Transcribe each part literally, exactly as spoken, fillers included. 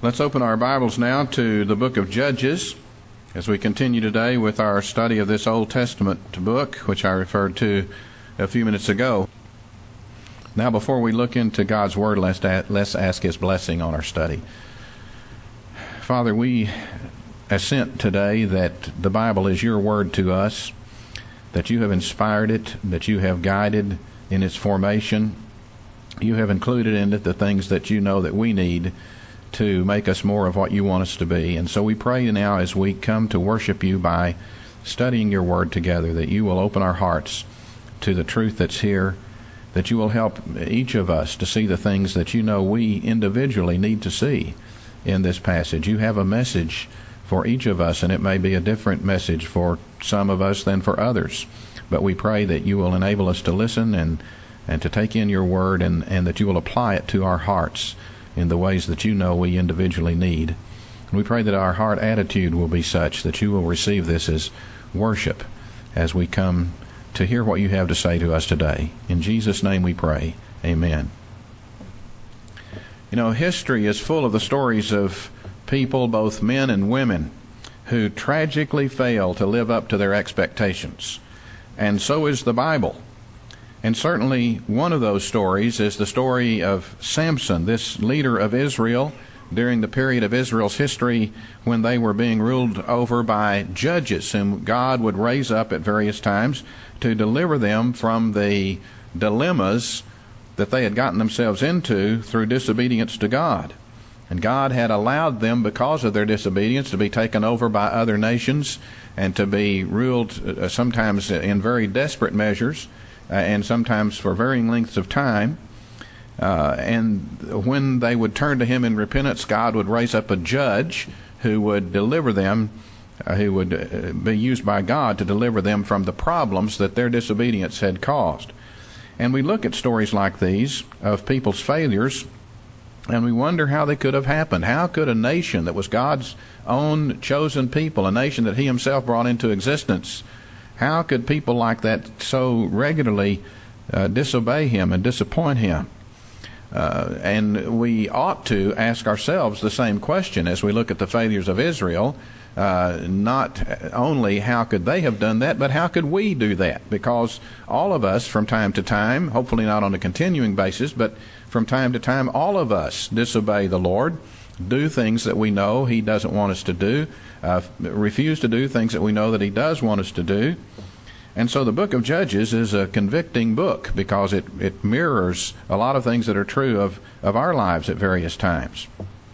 Let's open our Bibles now to the book of Judges as we continue today with our study of this Old Testament book, which I referred to a few minutes ago. Now, before we look into God's Word, let's, let's ask His blessing on our study. Father, we assent today that the Bible is Your Word to us, that You have inspired it, that You have guided in its formation. You have included in it the things that You know that we need to make us more of what You want us to be. And so we pray now as we come to worship You by studying Your Word together, that You will open our hearts to the truth that's here, that You will help each of us to see the things that You know we individually need to see in this passage. You have a message for each of us, and it may be a different message for some of us than for others. But we pray that You will enable us to listen and, and to take in Your Word, and, and that You will apply it to our hearts in the ways that You know we individually need. And we pray that our heart attitude will be such that You will receive this as worship as we come to hear what You have to say to us today. In Jesus' name we pray. Amen. You know, history is full of the stories of people, both men and women, who tragically fail to live up to their expectations. And so is the Bible. And certainly one of those stories is the story of Samson, this leader of Israel during the period of Israel's history when they were being ruled over by judges whom God would raise up at various times to deliver them from the dilemmas that they had gotten themselves into through disobedience to God. And God had allowed them, because of their disobedience, to be taken over by other nations and to be ruled uh, sometimes in very desperate measures, Uh, and sometimes for varying lengths of time. Uh, and when they would turn to Him in repentance, God would raise up a judge who would deliver them, uh, who would uh, be used by God to deliver them from the problems that their disobedience had caused. And we look at stories like these of people's failures, and we wonder how they could have happened. How could a nation that was God's own chosen people, a nation that He Himself brought into existence, how could people like that so regularly uh, disobey Him and disappoint Him? Uh, and we ought to ask ourselves the same question as we look at the failures of Israel. Uh, not only how could they have done that, but how could we do that? Because all of us from time to time, hopefully not on a continuing basis, but from time to time, all of us disobey the Lord, do things that we know He doesn't want us to do, uh, refuse to do things that we know that He does want us to do. And so the book of Judges is a convicting book because it, it mirrors a lot of things that are true of, of our lives at various times.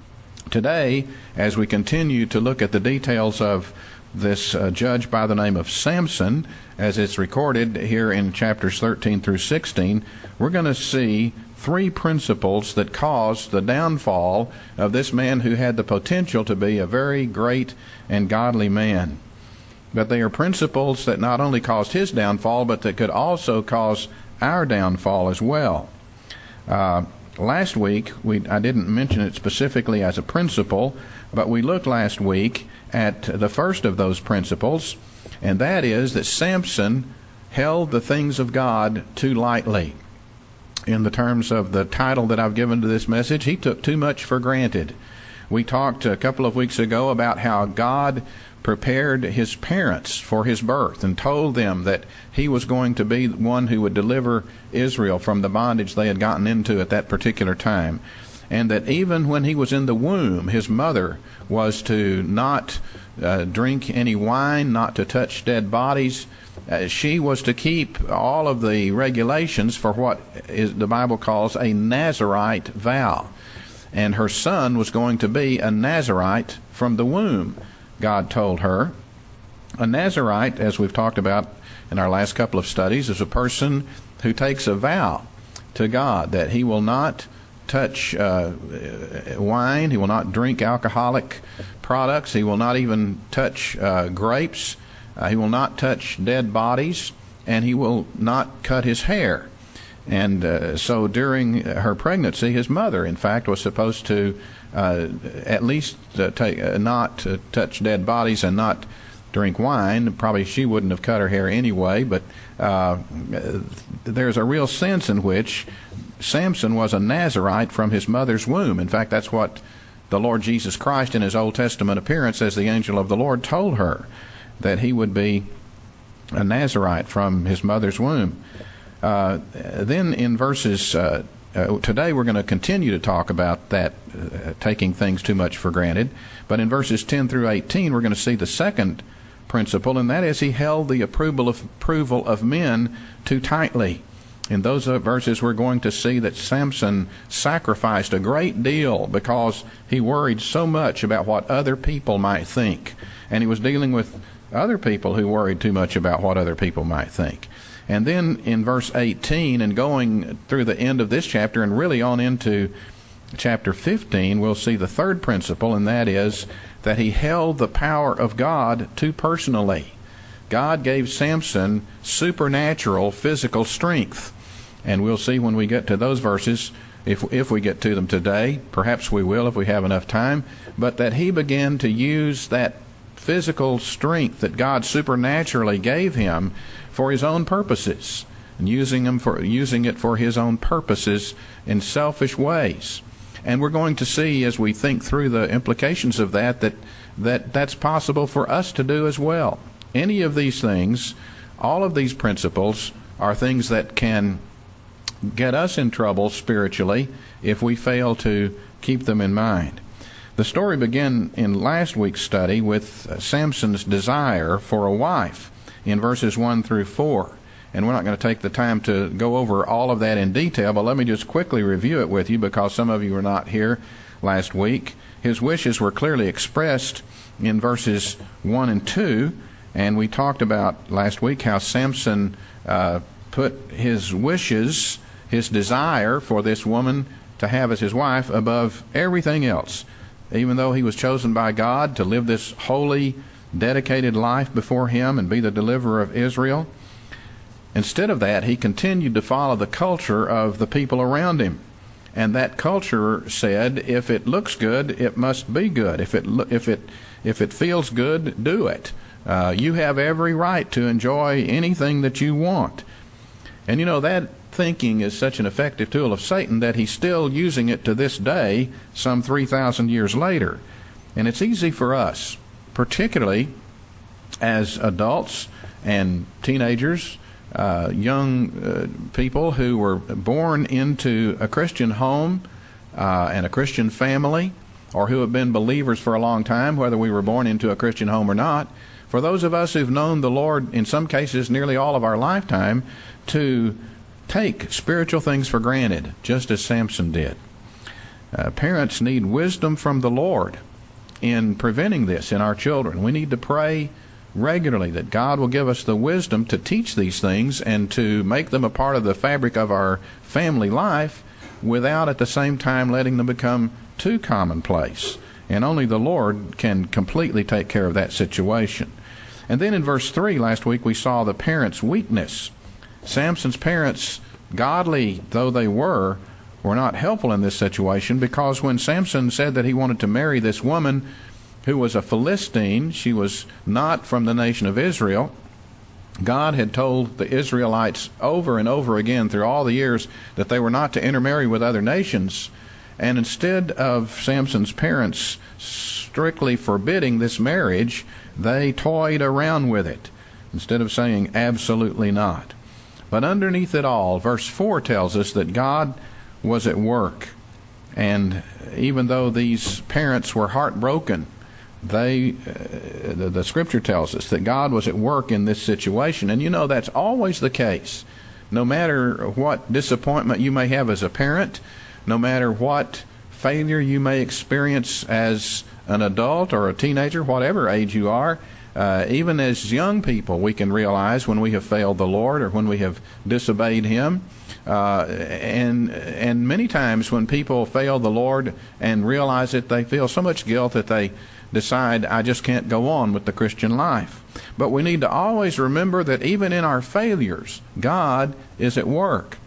Today, as we continue to look at the details of this uh, judge by the name of Samson, as it's recorded here in chapters thirteen through sixteen, we're going to see three principles that caused the downfall of this man who had the potential to be a very great and godly man. But they are principles that not only caused his downfall, but that could also cause our downfall as well. Uh, last week, we I didn't mention it specifically as a principle, but we looked last week at the first of those principles, and that is that Samson held the things of God too lightly. In the terms of the title that I've given to this message, he took too much for granted. We talked a couple of weeks ago about how God prepared his parents for his birth and told them that He was going to be one who would deliver Israel from the bondage they had gotten into at that particular time. And that even when he was in the womb, his mother was to not uh, drink any wine, not to touch dead bodies. Uh, she was to keep all of the regulations for what is, the Bible calls a Nazirite vow. And her son was going to be a Nazirite from the womb, God told her. A Nazirite, as we've talked about in our last couple of studies, is a person who takes a vow to God that he will not touch uh, wine, he will not drink alcoholic products, he will not even touch uh, grapes, uh, he will not touch dead bodies, and he will not cut his hair. And uh, so during her pregnancy, his mother, in fact, was supposed to uh, at least uh, take, uh, not uh, touch dead bodies and not drink wine. Probably she wouldn't have cut her hair anyway, but uh, there's a real sense in which Samson was a Nazirite from his mother's womb. In fact, that's what the Lord Jesus Christ in his Old Testament appearance as the angel of the Lord told her that he would be a Nazirite from his mother's womb. Uh, then in verses, uh, uh, today we're going to continue to talk about that, uh, taking things too much for granted. But in verses ten through eighteen, we're going to see the second principle, and that is he held the approval of, approval of men too tightly. In those verses, we're going to see that Samson sacrificed a great deal because he worried so much about what other people might think. And he was dealing with other people who worried too much about what other people might think. And then in verse eighteen, and going through the end of this chapter and really on into chapter fifteen, we'll see the third principle, and that is that he held the power of God too personally. God gave Samson supernatural physical strength. And we'll see when we get to those verses, if if we get to them today, perhaps we will if we have enough time, but that he began to use that physical strength that God supernaturally gave him for his own purposes, and using him for using it for his own purposes in selfish ways. And we're going to see as we think through the implications of that that that that's possible for us to do as well. Any of these things, all of these principles, are things that can get us in trouble spiritually if we fail to keep them in mind. The story began in last week's study with Samson's desire for a wife in verses one through four. And we're not going to take the time to go over all of that in detail, but let me just quickly review it with you because some of you were not here last week. His wishes were clearly expressed in verses one and two, and we talked about last week how Samson uh, put his wishes, his desire for this woman to have as his wife above everything else. Even though he was chosen by God to live this holy, dedicated life before him and be the deliverer of Israel, instead of that, he continued to follow the culture of the people around him. And that culture said, if it looks good, it must be good. If it if it if it feels good, do it. Uh, you have every right to enjoy anything that you want. And you know, that thinking is such an effective tool of Satan that he's still using it to this day, some three thousand years later. And it's easy for us, particularly as adults and teenagers, uh, young uh, people who were born into a Christian home uh, and a Christian family, or who have been believers for a long time, whether we were born into a Christian home or not. For those of us who've known the Lord, in some cases nearly all of our lifetime, to take spiritual things for granted, just as Samson did. Uh, parents need wisdom from the Lord in preventing this in our children. We need to pray regularly that God will give us the wisdom to teach these things and to make them a part of the fabric of our family life without at the same time letting them become too commonplace. And only the Lord can completely take care of that situation. And then in verse three last week we saw the parents' weakness. Samson's parents, godly though they were, were not helpful in this situation, because when Samson said that he wanted to marry this woman who was a Philistine, she was not from the nation of Israel. God had told the Israelites over and over again through all the years that they were not to intermarry with other nations. And instead of Samson's parents strictly forbidding this marriage, they toyed around with it instead of saying absolutely not. But underneath it all, verse four tells us that God was at work. And even though these parents were heartbroken, they, uh, the, the Scripture tells us that God was at work in this situation. And you know, that's always the case. No matter what disappointment you may have as a parent, no matter what failure you may experience as an adult or a teenager, whatever age you are, Uh, even as young people, we can realize when we have failed the Lord or when we have disobeyed Him. Uh, and and many times when people fail the Lord and realize it, they feel so much guilt that they decide, I just can't go on with the Christian life. But we need to always remember that even in our failures, God is at work.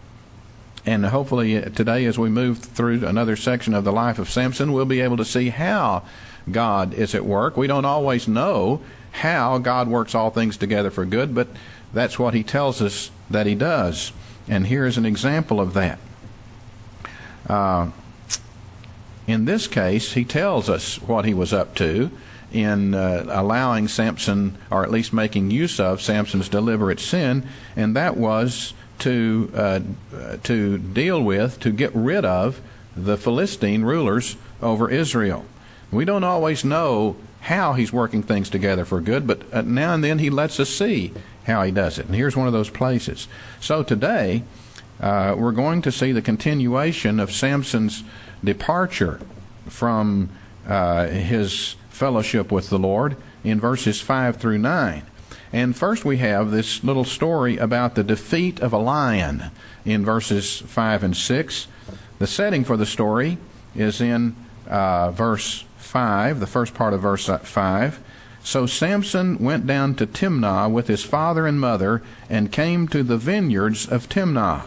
And hopefully today, as we move through another section of the life of Samson, we'll be able to see how God is at work. We don't always know how God works all things together for good, but that's what He tells us that He does. And here is an example of that. Uh, In this case, he tells us what he was up to in uh, allowing Samson, or at least making use of Samson's deliberate sin, and that was to uh, to deal with, to get rid of the Philistine rulers over Israel. We don't always know how he's working things together for good, but uh, now and then he lets us see how he does it. And here's one of those places. So today, uh, we're going to see the continuation of Samson's departure from uh, his fellowship with the Lord in verses five through nine. And first we have this little story about the defeat of a lion in verses five and six. The setting for the story is in uh, verse five, the first part of verse five. So Samson went down to Timnah with his father and mother and came to the vineyards of Timnah.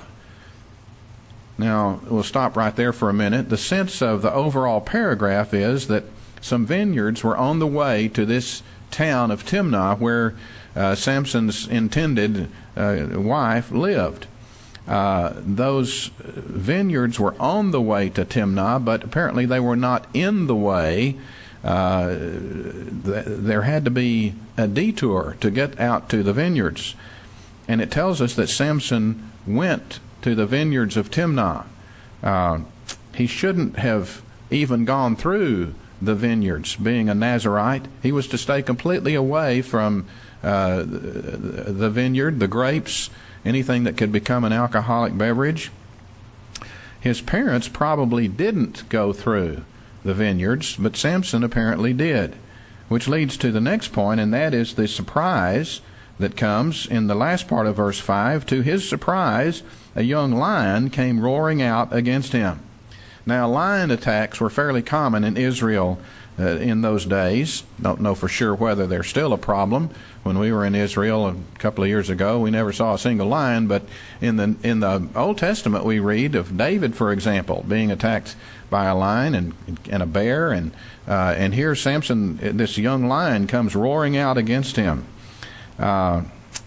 Now, we'll stop right there for a minute. The sense of the overall paragraph is that some vineyards were on the way to this town of Timnah where uh, Samson's intended uh, wife lived. Uh, those vineyards were on the way to Timnah, but apparently they were not in the way. Uh, th- there had to be a detour to get out to the vineyards. And it tells us that Samson went to the vineyards of Timnah. Uh, he shouldn't have even gone through the vineyards. Being a Nazirite, he was to stay completely away from uh, the vineyard, the grapes, anything that could become an alcoholic beverage. His parents probably didn't go through the vineyards, but Samson apparently did, which leads to the next point, and that is the surprise that comes in the last part of verse five. To his surprise, a young lion came roaring out against him. Now, lion attacks were fairly common in Israel uh, in those days. Don't know for sure whether they're still a problem. When we were in Israel a couple of years ago, we never saw a single lion, but in the in the Old Testament we read of David, for example, being attacked by a lion and and a bear, and uh, and here Samson, this young lion, comes roaring out against him. Uh,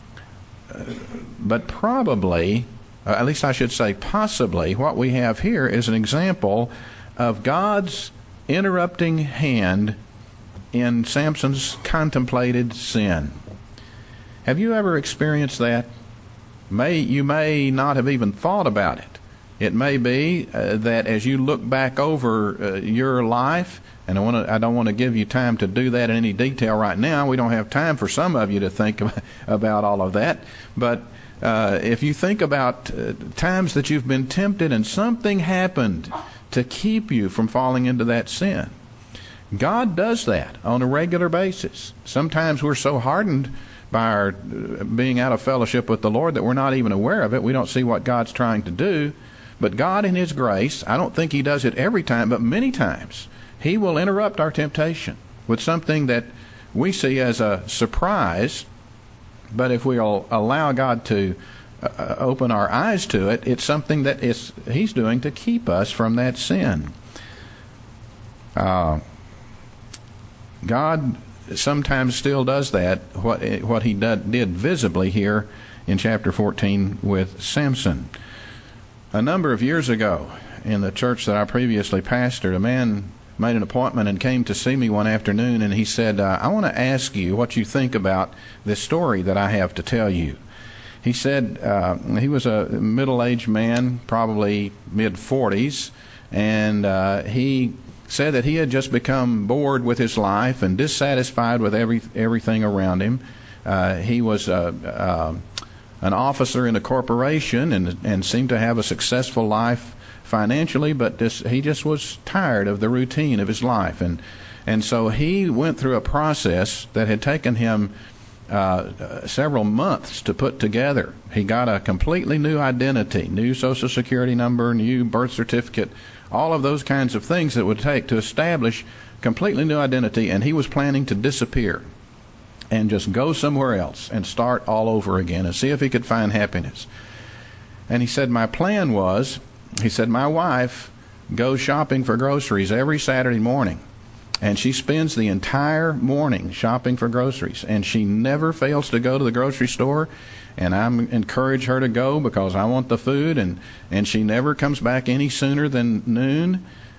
but probably, uh, at least I should say possibly, what we have here is an example of God's interrupting hand in Samson's contemplated sin. Have you ever experienced that? May you may not have even thought about it. It may be uh, that as you look back over uh, your life, and I want to, I don't want to give you time to do that in any detail right now. We don't have time for some of you to think about all of that. But uh, if you think about uh, times that you've been tempted and something happened to keep you from falling into that sin, God does that on a regular basis. Sometimes we're so hardened by our being out of fellowship with the Lord that we're not even aware of it. We don't see what God's trying to do. But God in His grace, I don't think He does it every time, but many times, He will interrupt our temptation with something that we see as a surprise. But if we'll allow God to uh, open our eyes to it, it's something that is He's doing to keep us from that sin. Uh, God sometimes still does that, what what He did, did visibly here in chapter fourteen with Samson. A number of years ago, in the church that I previously pastored, a man made an appointment and came to see me one afternoon, and he said, uh, I want to ask you what you think about this story that I have to tell you. He said uh, he was a middle-aged man, probably mid-forties, and uh, he said that he had just become bored with his life and dissatisfied with every everything around him. Uh, he was a... Uh, an officer in a corporation and and seemed to have a successful life financially, but this, he just was tired of the routine of his life. And and so he went through a process that had taken him uh, several months to put together. He got a completely new identity, new Social Security number, new birth certificate, all of those kinds of things that it would take to establish completely new identity, and he was planning to disappear and just go somewhere else and start all over again and see if he could find happiness. And he said, my plan was, he said, my wife goes shopping for groceries every Saturday morning, and she spends the entire morning shopping for groceries, and she never fails to go to the grocery store, and I encourage her to go because I want the food, and, and she never comes back any sooner than noon.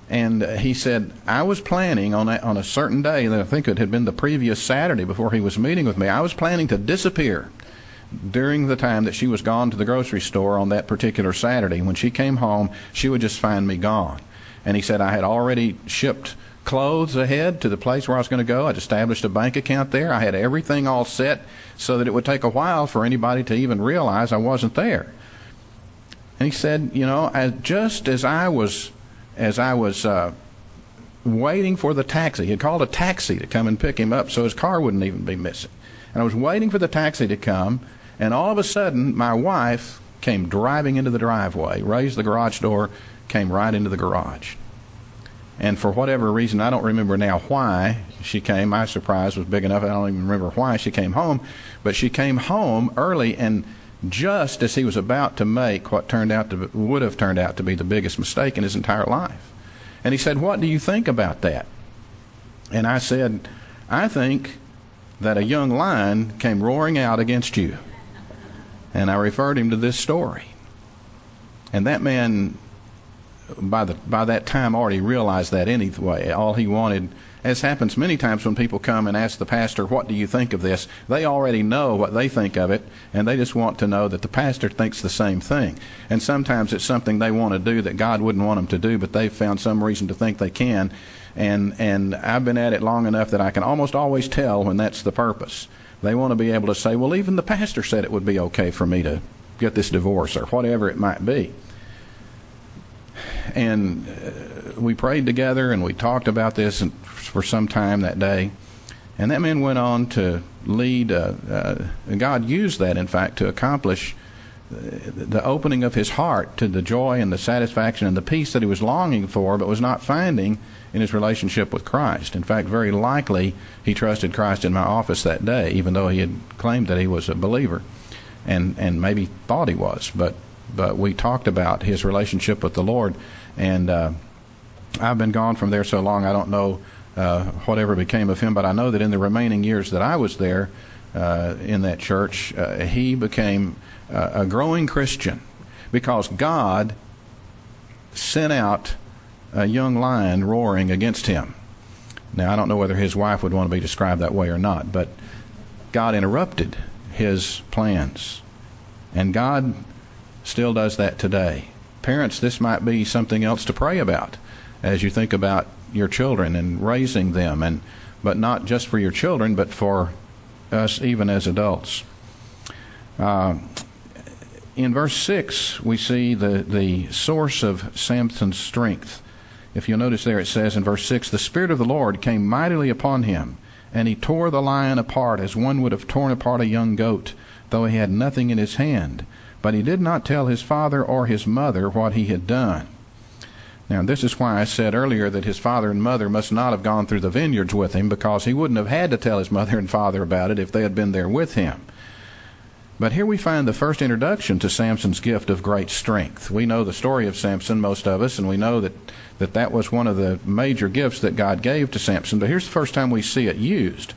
And he said, I was planning on a, on a certain day, and I think it had been the previous Saturday before he was meeting with me, I was planning to disappear during the time that she was gone to the grocery store on that particular Saturday. When she came home, she would just find me gone. And he said, I had already shipped clothes ahead to the place where I was going to go. I'd established a bank account there. I had everything all set so that it would take a while for anybody to even realize I wasn't there. And he said, you know, as, just as I was as I was uh, waiting for the taxi, he had called a taxi to come and pick him up so his car wouldn't even be missing. And I was waiting for the taxi to come, and all of a sudden my wife came driving into the driveway, raised the garage door, came right into the garage. And for whatever reason, I don't remember now why she came. My surprise was big enough, I don't even remember why she came home. But she came home early, and just as he was about to make what turned out to would have turned out to be the biggest mistake in his entire life. And he said, what do you think about that? And I said, I think that a young lion came roaring out against you. And I referred him to this story. And that man, by the by that time, already realized that anyway. All he wanted, as happens many times when people come and ask the pastor, what do you think of this? They already know what they think of it, and they just want to know that the pastor thinks the same thing. And sometimes it's something they want to do that God wouldn't want them to do, but they've found some reason to think they can. And and I've been at it long enough that I can almost always tell when that's the purpose. They want to be able to say, well, even the pastor said it would be okay for me to get this divorce, or whatever it might be. And uh, we prayed together, and we talked about this for some time that day. And that man went on to lead, uh, uh, God used that, in fact, to accomplish the opening of his heart to the joy and the satisfaction and the peace that he was longing for, but was not finding in his relationship with Christ. In fact, very likely he trusted Christ in my office that day, even though he had claimed that he was a believer, and, and maybe thought he was. But but we talked about his relationship with the Lord, and uh, I've been gone from there so long I don't know uh, whatever became of him, but I know that in the remaining years that I was there uh, in that church, uh, he became uh, a growing Christian, because God sent out a young lion roaring against him. Now, I don't know whether his wife would want to be described that way or not, but God interrupted his plans, and God still does that today. Parents, this might be something else to pray about as you think about your children and raising them, and but not just for your children, but for us even as adults. Uh, in verse six, we see the, the source of Samson's strength. If you'll notice there, it says in verse six, the Spirit of the Lord came mightily upon him, and he tore the lion apart as one would have torn apart a young goat, though he had nothing in his hand. But he did not tell his father or his mother what he had done. Now, this is why I said earlier that his father and mother must not have gone through the vineyards with him, because he wouldn't have had to tell his mother and father about it if they had been there with him. But here we find the first introduction to Samson's gift of great strength. We know the story of Samson, most of us, and we know that, that that was one of the major gifts that God gave to Samson. But here's the first time we see it used.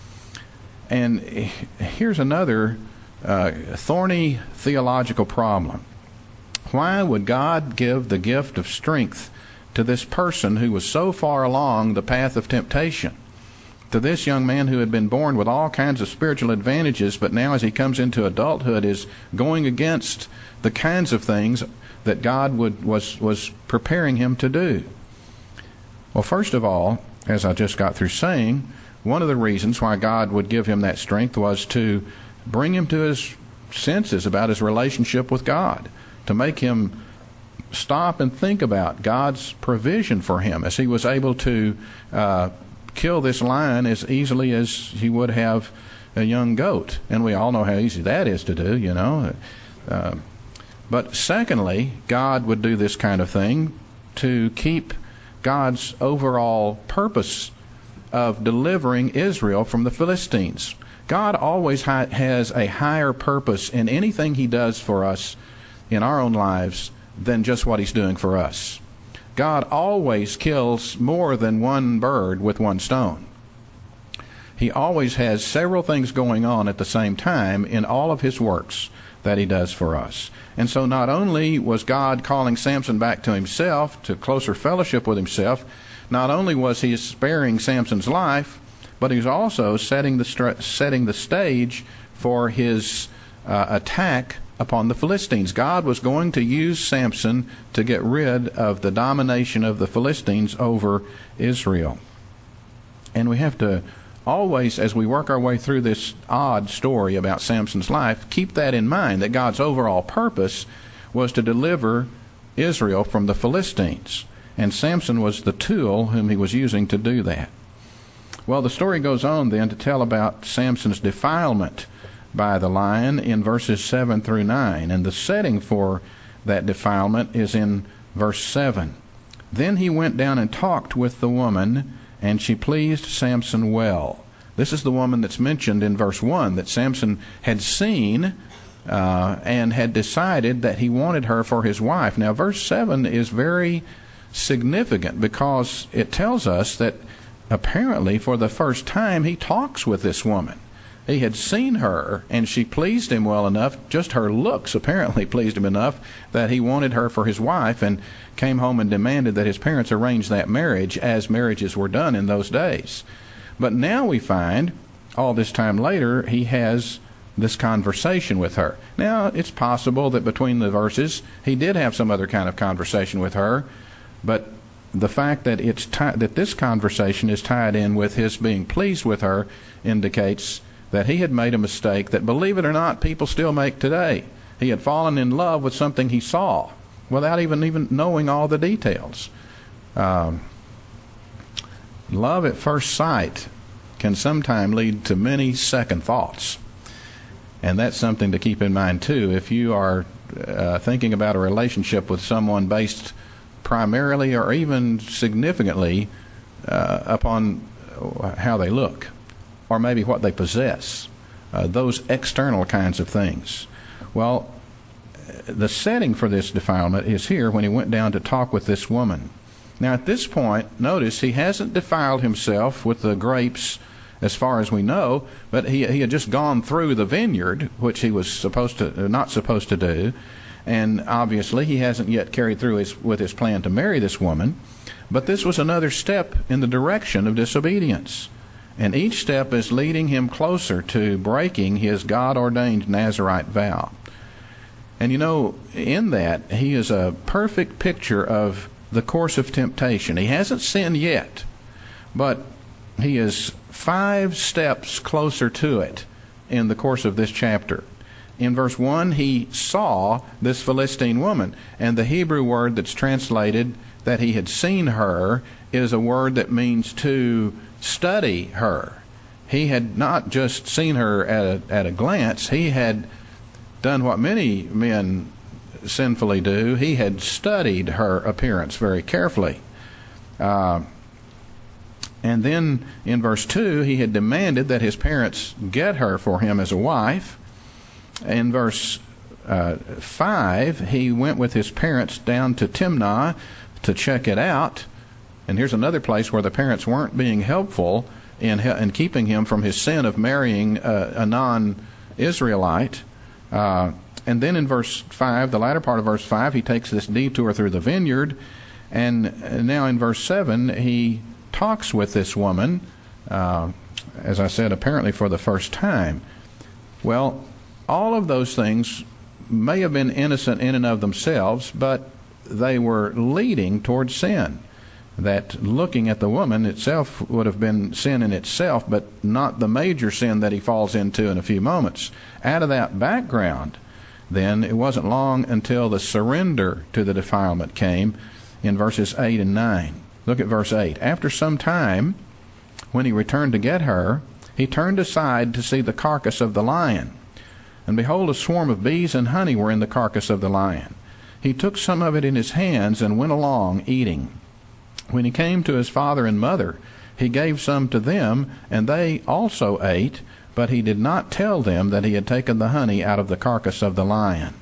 And here's another uh, thorny theological problem. Why would God give the gift of strength to this person who was so far along the path of temptation? To this young man who had been born with all kinds of spiritual advantages, but now as he comes into adulthood is going against the kinds of things that God would, was, was preparing him to do. Well, first of all, as I just got through saying, one of the reasons why God would give him that strength was to bring him to his senses about his relationship with God, to make him stop and think about God's provision for him, as he was able to uh, kill this lion as easily as he would have a young goat. And we all know how easy that is to do, you know. Uh, but secondly, God would do this kind of thing to keep God's overall purpose of delivering Israel from the Philistines. God always ha- has a higher purpose in anything he does for us in our own lives than just what he's doing for us. God always kills more than one bird with one stone. He always has several things going on at the same time in all of his works. that he does for us. And so not only was God calling Samson back to himself, to closer fellowship with himself, not only was he sparing Samson's life, but he was also setting the st- setting the stage for his uh, attack upon the Philistines. God was going to use Samson to get rid of the domination of the Philistines over Israel. And we have to always, as we work our way through this odd story about Samson's life, keep that in mind, that God's overall purpose was to deliver Israel from the Philistines. And Samson was the tool whom he was using to do that. Well, the story goes on then to tell about Samson's defilement by the lion in verses seven through nine. And the setting for that defilement is in verse seven. Then he went down and talked with the woman, and she pleased Samson well. This is the woman that's mentioned in verse one that Samson had seen uh, and had decided that he wanted her for his wife. Now, verse seven is very significant because it tells us that apparently for the first time he talks with this woman. He had seen her, and she pleased him well enough, just her looks apparently pleased him enough, that he wanted her for his wife and came home and demanded that his parents arrange that marriage as marriages were done in those days. But now we find, all this time later, he has this conversation with her. Now, it's possible that between the verses he did have some other kind of conversation with her, but the fact that it's ti- that this conversation is tied in with his being pleased with her indicates that he had made a mistake that, believe it or not, people still make today. He had fallen in love with something he saw without even, even knowing all the details. Um, love at first sight can sometimes lead to many second thoughts. And that's something to keep in mind, too. If you are uh, thinking about a relationship with someone based primarily or even significantly uh, upon how they look, or maybe what they possess, uh, those external kinds of things. Well, the setting for this defilement is here when he went down to talk with this woman. Now, at this point, notice he hasn't defiled himself with the grapes as far as we know, but he, he had just gone through the vineyard, which he was supposed to not supposed to do, and obviously he hasn't yet carried through his, with his plan to marry this woman. But this was another step in the direction of disobedience. And each step is leading him closer to breaking his God-ordained Nazirite vow. And you know, in that, he is a perfect picture of the course of temptation. He hasn't sinned yet, but he is five steps closer to it in the course of this chapter. In verse one, he saw this Philistine woman, and the Hebrew word that's translated that he had seen her is a word that means to study her. He had not just seen her at a, at a glance. He had done what many men sinfully do. He had studied her appearance very carefully. Uh, and then in verse two, he had demanded that his parents get her for him as a wife. In verse uh, five, he went with his parents down to Timnah to check it out. And here's another place where the parents weren't being helpful in, in keeping him from his sin of marrying a, a non-Israelite. Uh, and then in verse five, the latter part of verse five, he takes this detour through the vineyard. And now in verse seven, he talks with this woman, uh, as I said, apparently for the first time. Well, all of those things may have been innocent in and of themselves, but they were leading towards sin. That looking at the woman itself would have been sin in itself, but not the major sin that he falls into in a few moments. Out of that background, then, it wasn't long until the surrender to the defilement came in verses eight and nine. Look at verse eight. After some time, when he returned to get her, he turned aside to see the carcass of the lion. And behold, a swarm of bees and honey were in the carcass of the lion. He took some of it in his hands and went along eating. When he came to his father and mother, he gave some to them, and they also ate, but he did not tell them that he had taken the honey out of the carcass of the lion.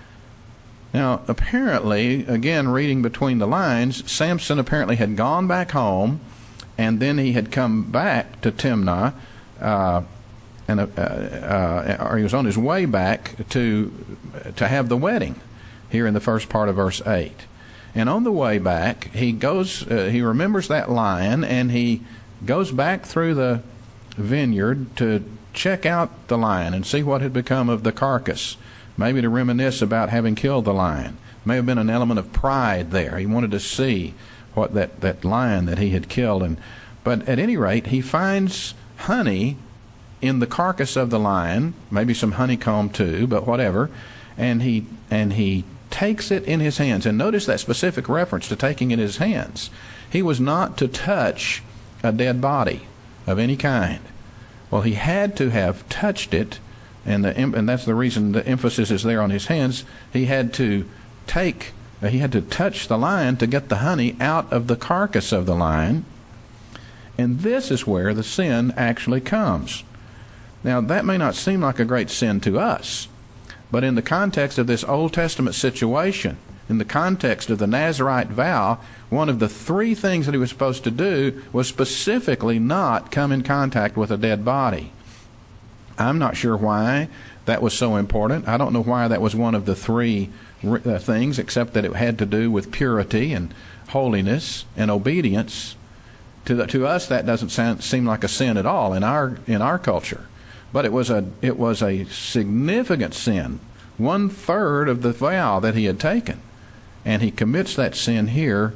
Now, apparently, again, reading between the lines, Samson apparently had gone back home, and then he had come back to Timnah, uh, and uh, uh, or he was on his way back to to have the wedding here in the first part of verse eight. And on the way back, he goes, uh, he remembers that lion, and he goes back through the vineyard to check out the lion and see what had become of the carcass, maybe to reminisce about having killed the lion. May have been an element of pride there. He wanted to see what that, that lion that he had killed. And but at any rate, he finds honey in the carcass of the lion, maybe some honeycomb too, but whatever, and he and he takes it in his hands. And notice that specific reference to taking it in his hands. He was not to touch a dead body of any kind. Well, he had to have touched it, and the and that's the reason the emphasis is there on his hands. He had to take, he had to touch the lion to get the honey out of the carcass of the lion. And this is where the sin actually comes. Now, that may not seem like a great sin to us, but in the context of this Old Testament situation, in the context of the Nazirite vow, one of the three things that he was supposed to do was specifically not come in contact with a dead body. I'm not sure why that was so important. I don't know why that was one of the three uh, things, except that it had to do with purity and holiness and obedience. To, the, to us, that doesn't sound, seem like a sin at all in our in our culture. But it was a it was a significant sin, one third of the vow that he had taken, and he commits that sin here.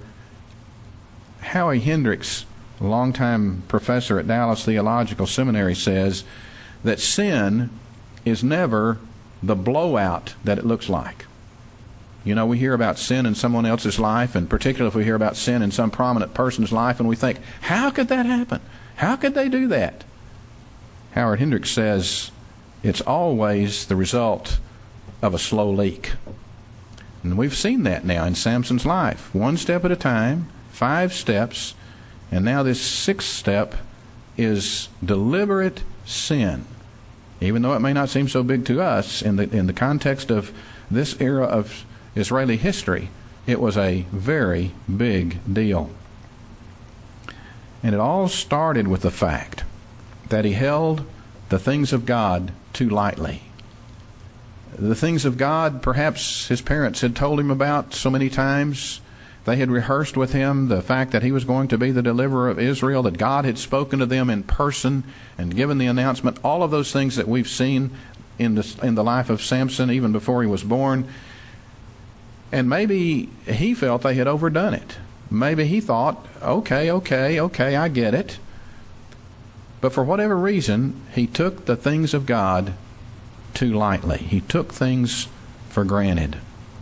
Howie Hendricks, a longtime professor at Dallas Theological Seminary, says that sin is never the blowout that it looks like. You know, we hear about sin in someone else's life, and particularly if we hear about sin in some prominent person's life, and we think, how could that happen? How could they do that? Howard Hendricks says it's always the result of a slow leak. And we've seen that now in Samson's life. One step at a time, five steps, and now this sixth step is deliberate sin. Even though it may not seem so big to us, in the in the context of this era of Israeli history, it was a very big deal. And it all started with the fact that he held the things of God too lightly. The things of God, perhaps his parents had told him about so many times. They had rehearsed with him the fact that he was going to be the deliverer of Israel, that God had spoken to them in person and given the announcement. All of those things that we've seen in the, in the life of Samson, even before he was born. And maybe he felt they had overdone it. Maybe he thought, okay, okay, okay, I get it. But for whatever reason, he took the things of God too lightly. He took things for granted.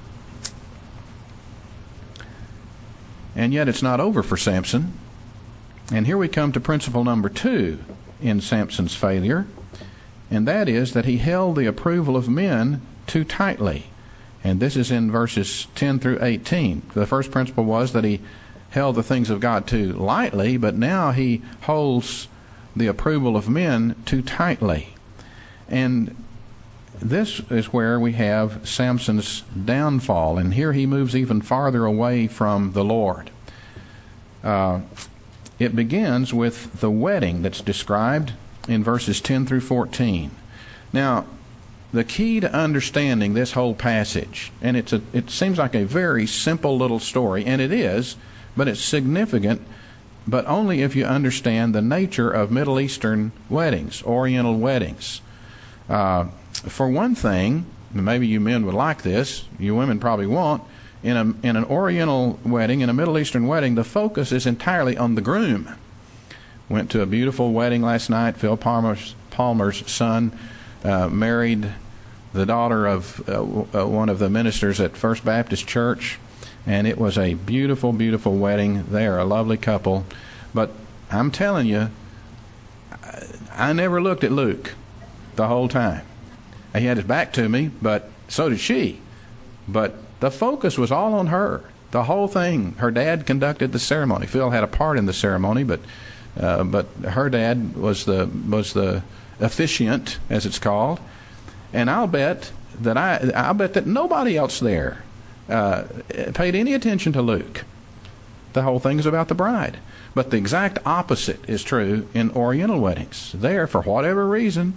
And yet it's not over for Samson. And here we come to principle number two in Samson's failure, and that is that he held the approval of men too tightly. And this is in verses ten through eighteen. The first principle was that he held the things of God too lightly, but now he holds the approval of men too tightly. And this is where we have Samson's downfall, and here he moves even farther away from the Lord. Uh, it begins with the wedding that's described in verses ten through fourteen. Now, the key to understanding this whole passage, and it's a, it seems like a very simple little story, and it is, but it's significant, but only if you understand the nature of Middle Eastern weddings, Oriental weddings. Uh, for one thing, maybe you men would like this, you women probably won't, in a in an Oriental wedding, in a Middle Eastern wedding, the focus is entirely on the groom. Went to a beautiful wedding last night. Phil Palmer's, Palmer's son uh, married the daughter of uh, uh, one of the ministers at First Baptist Church, and it was a beautiful, beautiful wedding. They are a lovely couple. But I'm telling you, I, I never looked at Luke the whole time. He had his back to me, but so did she. But the focus was all on her. The whole thing. Her dad conducted the ceremony. Phil had a part in the ceremony, but uh, but her dad was the was the officiant, as it's called. And I'll bet that I I'll bet that nobody else there uh, paid any attention to Luke. The whole thing is about the bride. But the exact opposite is true in Oriental weddings. There, for whatever reason,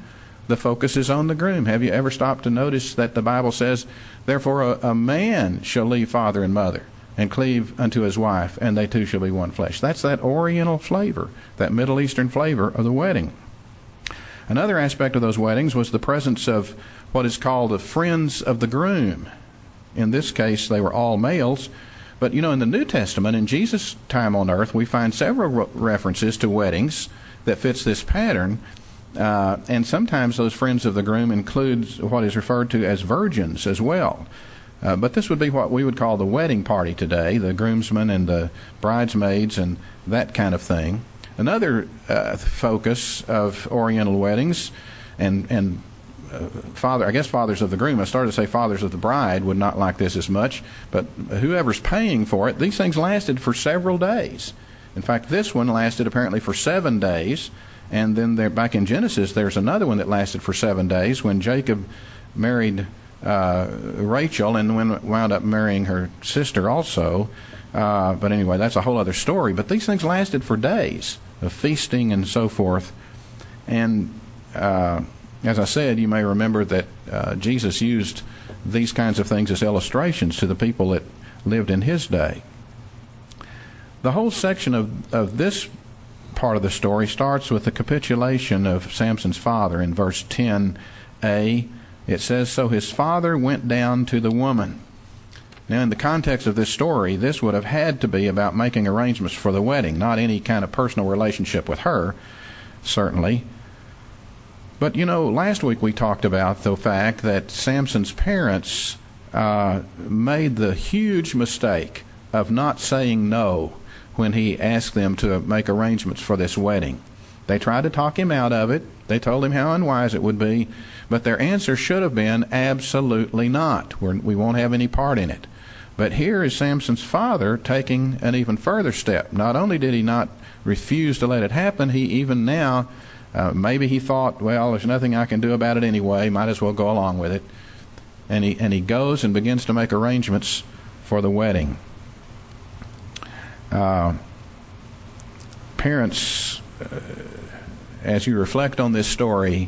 the focus is on the groom. Have you ever stopped to notice that the Bible says, therefore a, a man shall leave father and mother and cleave unto his wife, and they two shall be one flesh. That's that Oriental flavor, that Middle Eastern flavor of the wedding. Another aspect of those weddings was the presence of what is called the friends of the groom. In this case, they were all males. But, you know, in the New Testament, in Jesus' time on earth, we find several re- references to weddings that fits this pattern. Uh, and sometimes those friends of the groom include what is referred to as virgins as well. Uh, but this would be what we would call the wedding party today, the groomsmen and the bridesmaids and that kind of thing. Another uh, focus of Oriental weddings and and uh, father, I guess fathers of the groom, I started to say fathers of the bride would not like this as much, but whoever's paying for it, these things lasted for several days. In fact, this one lasted apparently for seven days, and then there, back in Genesis, there's another one that lasted for seven days when Jacob married uh, Rachel and when wound up marrying her sister also. Uh, but anyway, that's a whole other story. But these things lasted for days of feasting and so forth. And uh, as I said, you may remember that uh, Jesus used these kinds of things as illustrations to the people that lived in his day. The whole section of, of this part of the story starts with the capitulation of Samson's father in verse ten a. It says, so his father went down to the woman. Now, in the context of this story, this would have had to be about making arrangements for the wedding, not any kind of personal relationship with her, certainly. But, you know, last week we talked about the fact that Samson's parents uh, made the huge mistake of not saying no when he asked them to make arrangements for this wedding. They tried to talk him out of it. They told him how unwise it would be. But their answer should have been absolutely not. We're, we won't have any part in it. But here is Samson's father taking an even further step. Not only did he not refuse to let it happen, he even now, uh, maybe he thought, well, there's nothing I can do about it anyway, might as well go along with it. And he, and he goes and begins to make arrangements for the wedding. Uh, parents, uh, as you reflect on this story,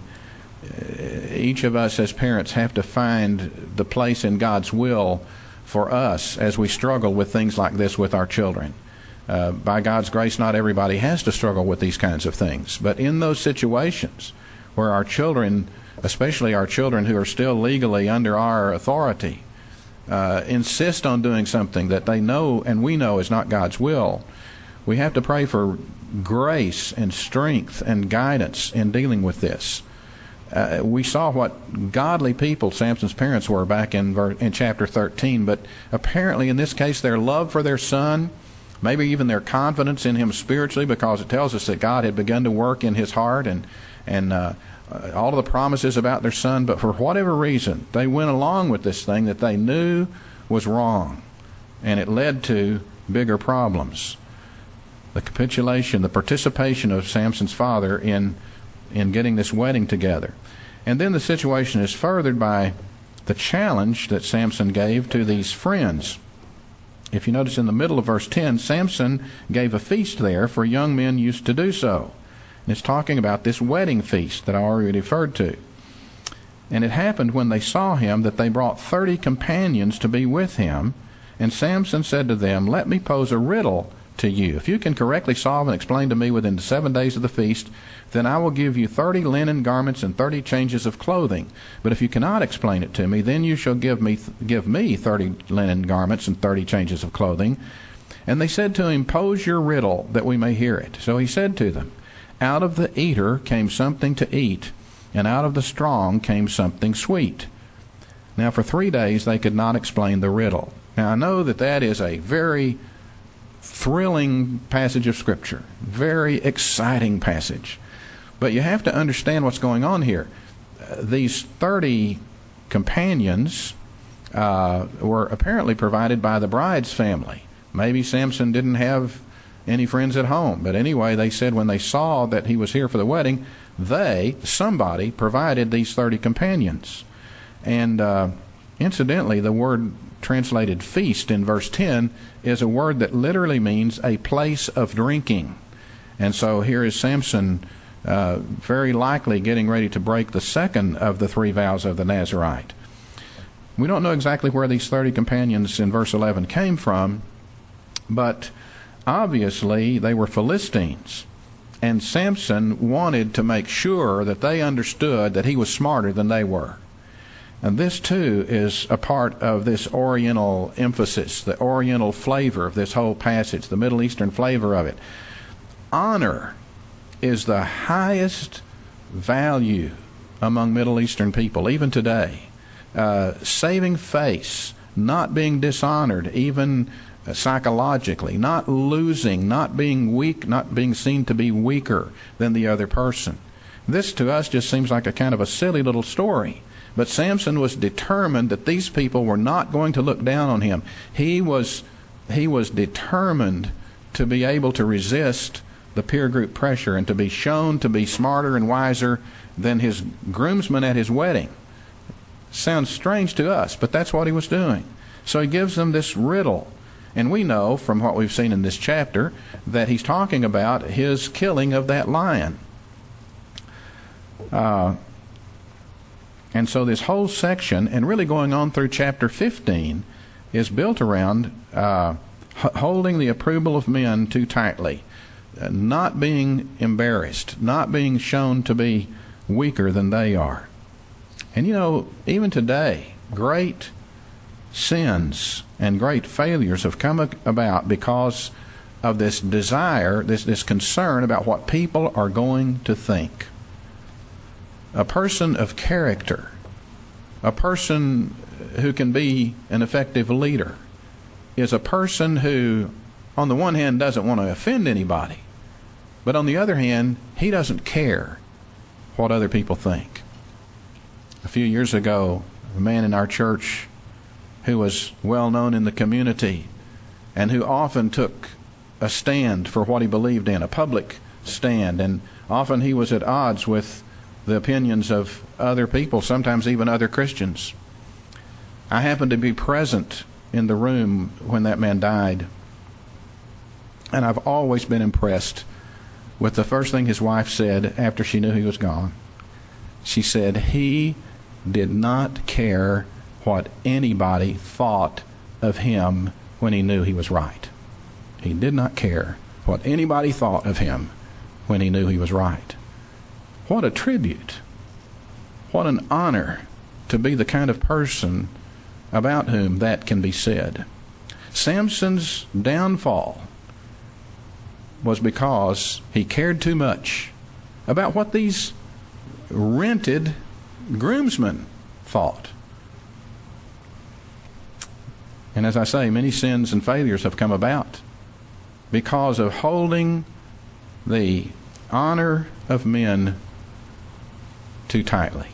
uh, each of us as parents have to find the place in God's will for us as we struggle with things like this with our children. Uh, by God's grace, not everybody has to struggle with these kinds of things. But in those situations where our children, especially our children who are still legally under our authority, uh, insist on doing something that they know and we know is not God's will, we have to pray for grace and strength and guidance in dealing with this. Uh, we saw what godly people Samson's parents were back in ver- in chapter thirteen, but apparently in this case their love for their son, maybe even their confidence in him spiritually, because it tells us that God had begun to work in his heart and and uh, uh, all of the promises about their son, but for whatever reason they went along with this thing that they knew was wrong, and it led to bigger problems. The capitulation, the participation of Samson's father in in getting this wedding together. And then the situation is furthered by the challenge that Samson gave to these friends. If you notice in the middle of verse ten, Samson gave a feast there, for young men used to do so. And it's talking about this wedding feast that I already referred to. And it happened when they saw him that they brought thirty companions to be with him. And Samson said to them, let me pose a riddle to you. If you can correctly solve and explain to me within the seven days of the feast, then I will give you thirty linen garments and thirty changes of clothing. But if you cannot explain it to me, then you shall give me give me thirty linen garments and thirty changes of clothing. And they said to him, pose your riddle that we may hear it. So he said to them, out of the eater came something to eat, and out of the strong came something sweet. Now for three days they could not explain the riddle. Now I know that that is a very thrilling passage of Scripture, very exciting passage. But you have to understand what's going on here. Uh, these thirty companions uh, were apparently provided by the bride's family. Maybe Samson didn't have any friends at home. But anyway, they said when they saw that he was here for the wedding, they, somebody, provided these thirty companions. And uh, incidentally, the word translated feast in verse ten is a word that literally means a place of drinking. And so here is Samson uh, very likely getting ready to break the second of the three vows of the Nazirite. We don't know exactly where these thirty companions in verse eleven came from, but obviously they were Philistines. And Samson wanted to make sure that they understood that he was smarter than they were. And this, too, is a part of this Oriental emphasis, the Oriental flavor of this whole passage, the Middle Eastern flavor of it. Honor is the highest value among Middle Eastern people, even today. Uh, saving face, not being dishonored, even psychologically, not losing, not being weak, not being seen to be weaker than the other person. This to us just seems like a kind of a silly little story. But Samson was determined that these people were not going to look down on him. He was, he was determined to be able to resist the peer group pressure and to be shown to be smarter and wiser than his groomsmen at his wedding. Sounds strange to us, but that's what he was doing. So he gives them this riddle. And we know from what we've seen in this chapter that he's talking about his killing of that lion. Uh, and so this whole section, and really going on through chapter fifteen, is built around uh, h- holding the approval of men too tightly, uh, not being embarrassed, not being shown to be weaker than they are. And you know, even today, great sins and great failures have come about because of this desire, this, this concern about what people are going to think. A person of character, a person who can be an effective leader, is a person who, on the one hand, doesn't want to offend anybody, but on the other hand, he doesn't care what other people think. A few years ago, a man in our church who was well known in the community and who often took a stand for what he believed in, a public stand, and often he was at odds with the opinions of other people, sometimes even other Christians. I happened to be present in the room when that man died, and I've always been impressed with the first thing his wife said after she knew he was gone. She said he did not care what anybody thought of him when he knew he was right. He did not care what anybody thought of him when he knew he was right. What a tribute. What an honor to be the kind of person about whom that can be said. Samson's downfall was because he cared too much about what these rented groomsmen thought. And as I say, many sins and failures have come about because of holding the honor of men too tightly.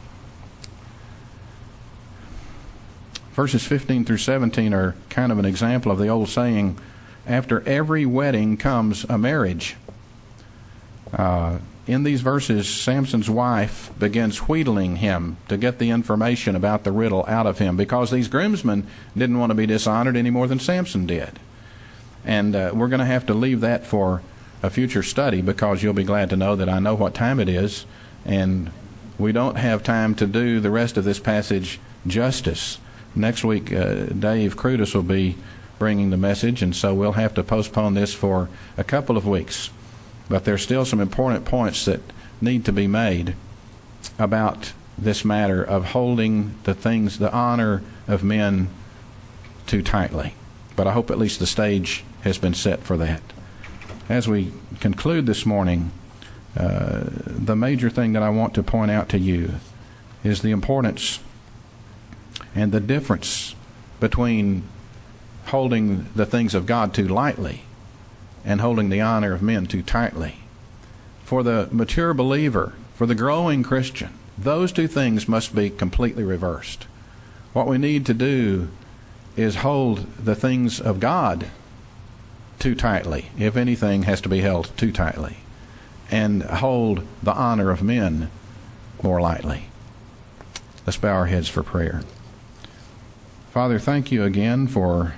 Verses fifteen through seventeen are kind of an example of the old saying, after every wedding comes a marriage. Uh, in these verses, Samson's wife begins wheedling him to get the information about the riddle out of him because these groomsmen didn't want to be dishonored any more than Samson did. And uh, we're going to have to leave that for a future study because you'll be glad to know that I know what time it is, and we don't have time to do the rest of this passage justice. Next week, uh, Dave Cruduss will be bringing the message, and so we'll have to postpone this for a couple of weeks. But there's still some important points that need to be made about this matter of holding the things, the honor of men too tightly. But I hope at least the stage has been set for that. As we conclude this morning, uh, the major thing that I want to point out to you is the importance and the difference between holding the things of God too lightly and holding the honor of men too tightly. For the mature believer, for the growing Christian, those two things must be completely reversed. What we need to do is hold the things of God too tightly, if anything has to be held too tightly, and hold the honor of men more lightly. Let's bow our heads for prayer. Father, thank you again for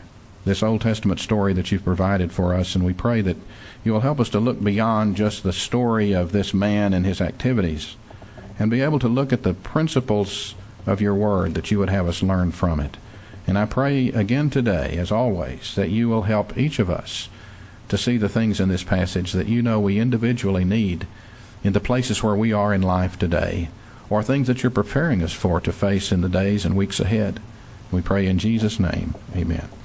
this Old Testament story that you've provided for us, and we pray that you will help us to look beyond just the story of this man and his activities and be able to look at the principles of your word that you would have us learn from it. And I pray again today, as always, that you will help each of us to see the things in this passage that you know we individually need in the places where we are in life today, or things that you're preparing us for to face in the days and weeks ahead. We pray in Jesus' name. Amen.